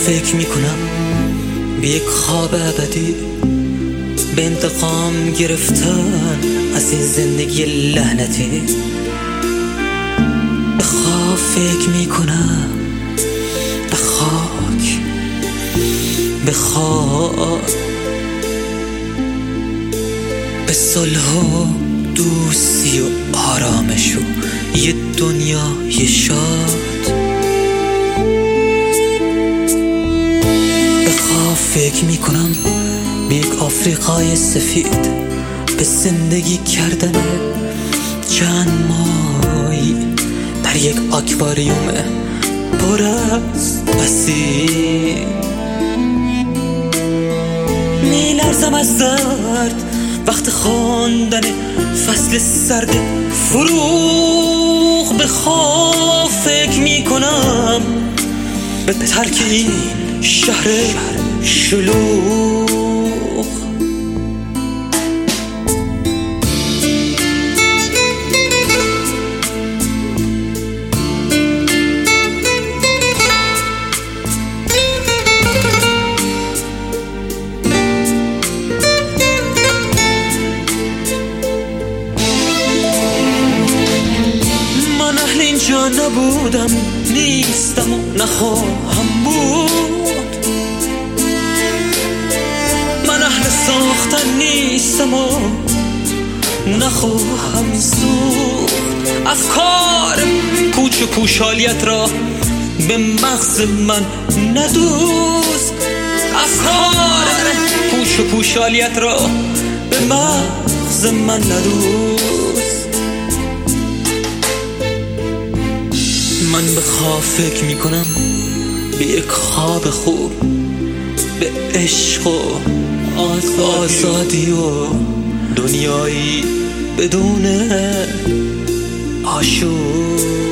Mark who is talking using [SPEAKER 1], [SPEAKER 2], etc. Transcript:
[SPEAKER 1] فکر میکنم به یک خواب ابدی، به انتقام گرفتن از این زندگی لعنتی. به خواب فکر میکنم، به خاک، به خواب، به صلح و دوستی و آرامش و یه دنیای شاد. به خواب فکر میکنم به یک آفریقای سفید، به زندگی کردن چند ماهی در یک آکواریوم پر از بسیج. میلرزم از درد وقت خواندن فصل سرد فروغ. به خواب فکر میکنم به ترک این شهر شلوغ. اینجا نبودم، نیستم و نخواهم بود. من اهل ساختن نیستم و نخواهم سوخت. افکار پوچ و پوشالیت را به مغز من ندوز. افکار پوچ و پوشالیت را به مغز من ندوز. من به خواب فکر میکنم به یک خواب خوب، به عشق و آزادی و دنیایی بدون آشوب.